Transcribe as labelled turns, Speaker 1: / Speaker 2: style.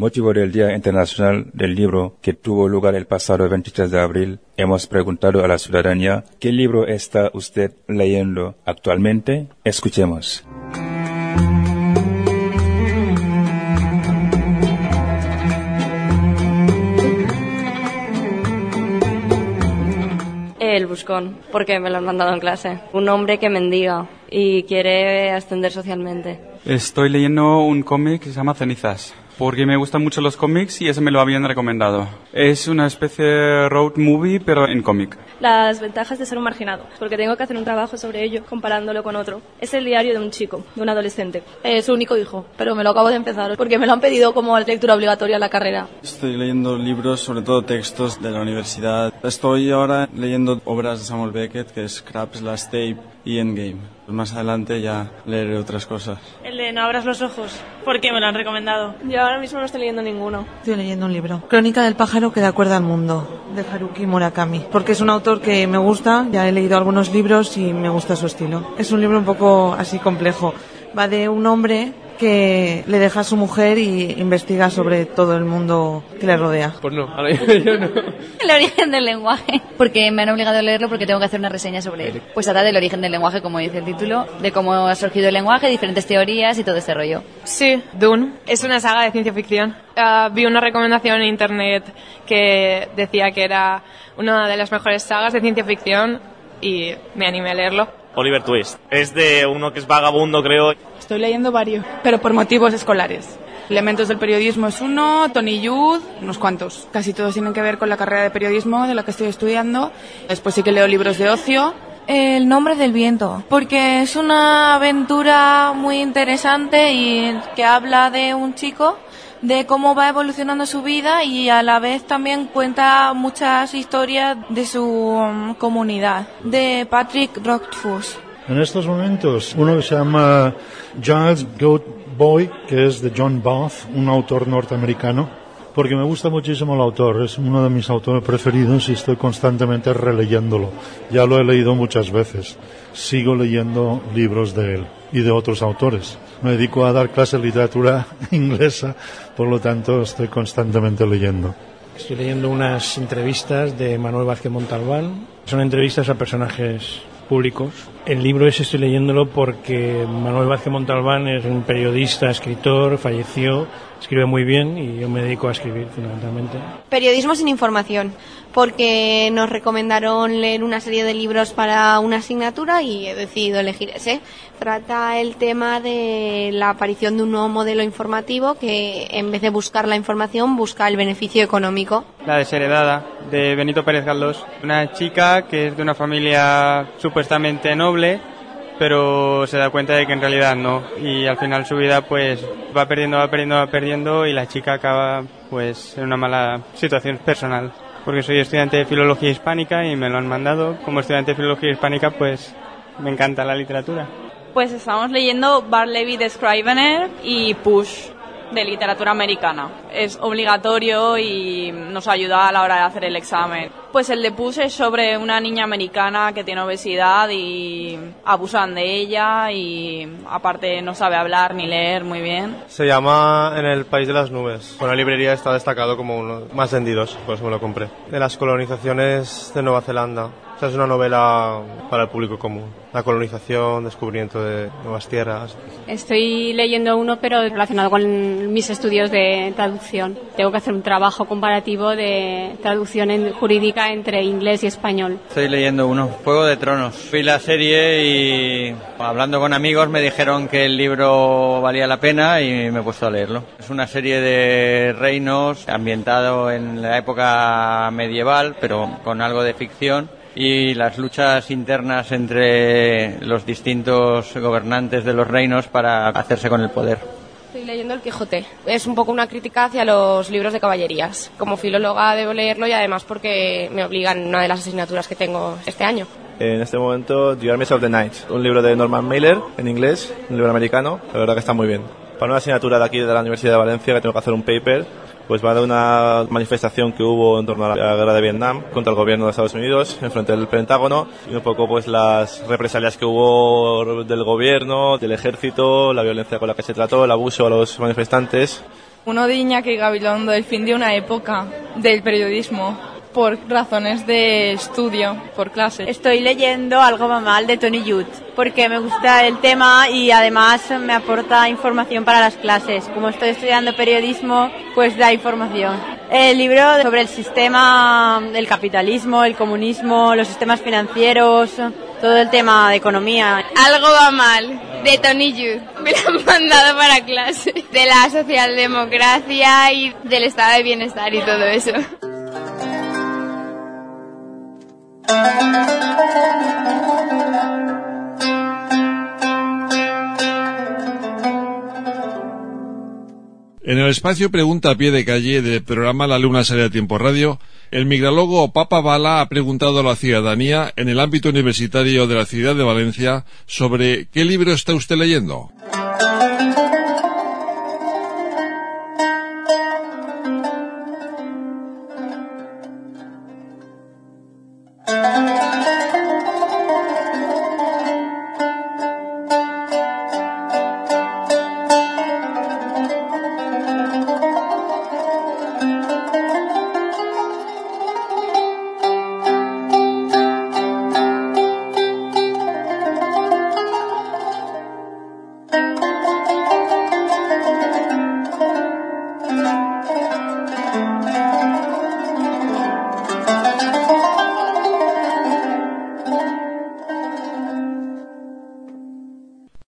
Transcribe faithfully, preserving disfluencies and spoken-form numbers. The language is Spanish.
Speaker 1: motivo del Día Internacional del Libro que tuvo lugar el pasado veintitrés de abril, hemos preguntado a la ciudadanía qué libro está usted leyendo actualmente. Escuchemos.
Speaker 2: El Buscón, porque me lo han mandado en clase. Un hombre que mendiga y quiere ascender socialmente.
Speaker 3: Estoy leyendo un cómic que se llama Cenizas, porque me gustan mucho los cómics y ese me lo habían recomendado. Es una especie de road movie, pero en cómic.
Speaker 4: Las ventajas de ser un marginado, porque tengo que hacer un trabajo sobre ello comparándolo con otro. Es el diario de un chico, de un adolescente.
Speaker 5: Es su único hijo, pero me lo acabo de empezar porque me lo han pedido como lectura obligatoria en la carrera.
Speaker 6: Estoy leyendo libros, sobre todo textos de la universidad. Estoy ahora leyendo obras de Samuel Beckett, que es Scraps, Last Tape y Endgame. Más adelante ya leeré otras cosas.
Speaker 7: El de No abras los ojos, porque me lo han recomendado.
Speaker 4: Yo ahora mismo no estoy leyendo ninguno.
Speaker 8: Estoy leyendo un libro, Crónica del pájaro que da cuerda al mundo, de Haruki Murakami, porque es un autor que me gusta, ya he leído algunos libros y me gusta su estilo. Es un libro un poco así complejo. Va de un hombre que le deja a su mujer y investiga sobre todo el mundo que le rodea.
Speaker 9: Pues no, ahora yo no.
Speaker 10: El origen del lenguaje, porque me han obligado a leerlo porque tengo que hacer una reseña sobre él. Pues trata del origen del lenguaje, como dice el título, de cómo ha surgido el lenguaje, diferentes teorías y todo este rollo.
Speaker 7: Sí, Dune. Es una saga de ciencia ficción. Uh, vi una recomendación en internet que decía que era una de las mejores sagas de ciencia ficción y me animé a leerlo.
Speaker 11: Oliver Twist. Es de uno que es vagabundo, creo.
Speaker 12: Estoy leyendo varios, pero por motivos escolares. Elementos del periodismo es uno, Tony Judd, unos cuantos. Casi todos tienen que ver con la carrera de periodismo de la que estoy estudiando. Después sí que leo libros de ocio.
Speaker 13: El nombre del viento, porque es una aventura muy interesante y que habla de un chico, de cómo va evolucionando su vida y a la vez también cuenta muchas historias de su um, comunidad, de Patrick Rothfuss.
Speaker 14: En estos momentos, uno que se llama Giles Goat Boy, que es de John Barth, un autor norteamericano, porque me gusta muchísimo el autor, es uno de mis autores preferidos y estoy constantemente releyéndolo. Ya lo he leído muchas veces. Sigo leyendo libros de él y de otros autores. Me dedico a dar clases de literatura inglesa, por lo tanto estoy constantemente leyendo.
Speaker 15: Estoy leyendo unas entrevistas de Manuel Vázquez Montalbán. Son entrevistas a personajes públicos. El libro ese estoy leyéndolo porque Manuel Vázquez Montalbán es un periodista, escritor, falleció, escribe muy bien y yo me dedico a escribir fundamentalmente.
Speaker 16: Periodismo sin información, porque nos recomendaron leer una serie de libros para una asignatura y he decidido elegir ese. Trata el tema de la aparición de un nuevo modelo informativo que en vez de buscar la información busca el beneficio económico.
Speaker 3: La desheredada, de Benito Pérez Galdós, una chica que es de una familia supuestamente noble, pero se da cuenta de que en realidad no, y al final su vida pues va perdiendo, va perdiendo, va perdiendo y la chica acaba pues en una mala situación personal. Porque soy estudiante de Filología Hispánica y me lo han mandado. Como estudiante de Filología Hispánica pues me encanta la literatura.
Speaker 7: Pues estamos leyendo Barleby de Scrivener y Push de literatura americana. Es obligatorio y nos ayuda a la hora de hacer el examen. Pues el de Push es sobre una niña americana que tiene obesidad y abusan de ella y aparte no sabe hablar ni leer muy bien.
Speaker 17: Se llama En el país de las nubes. Con la librería está destacado como uno de los más vendidos, pues me lo compré. De las colonizaciones de Nueva Zelanda. O sea, es una novela para el público común. La colonización, descubrimiento de nuevas tierras.
Speaker 18: Estoy leyendo uno, pero relacionado con mis estudios de traducción. Tengo que hacer un trabajo comparativo de traducción en jurídica entre inglés y español.
Speaker 19: Estoy leyendo uno, Juego de Tronos. Vi la serie y hablando con amigos me dijeron que el libro valía la pena y me he puesto a leerlo. Es una serie de reinos ambientado en la época medieval, pero con algo de ficción. Y las luchas internas entre los distintos gobernantes de los reinos para hacerse con el poder.
Speaker 20: Estoy leyendo El Quijote. Es un poco una crítica hacia los libros de caballerías. Como filóloga debo leerlo y además porque me obligan en una de las asignaturas que tengo este año.
Speaker 21: En este momento, The Armies of the Night, un libro de Norman Mailer en inglés, un libro americano, la verdad que está muy bien. Para una asignatura de aquí de la Universidad de Valencia que tengo que hacer un paper, pues va de una manifestación que hubo en torno a la guerra de Vietnam contra el gobierno de Estados Unidos en frente del Pentágono y un poco pues las represalias que hubo del gobierno, del ejército, la violencia con la que se trató, el abuso a los manifestantes
Speaker 9: Uno de Iñaki Gabilondo, El fin de una época, del periodismo, por razones de estudio, por clase.
Speaker 22: Estoy leyendo Algo va mal de Tony Judd, porque me gusta el tema y además me aporta información para las clases. Como estoy estudiando periodismo, pues da información. El libro sobre el sistema, el capitalismo, el comunismo, los sistemas financieros, todo el tema de economía.
Speaker 23: Algo va mal, de Tony Judd. Me lo han mandado para clase. De la socialdemocracia y del estado de bienestar y todo eso.
Speaker 24: En el espacio Pregunta a pie de calle del programa La Luna Sale a Tiempo Radio, el migralólogo Papa Bala ha preguntado a la ciudadanía en el ámbito universitario de la ciudad de Valencia sobre ¿qué libro está usted leyendo?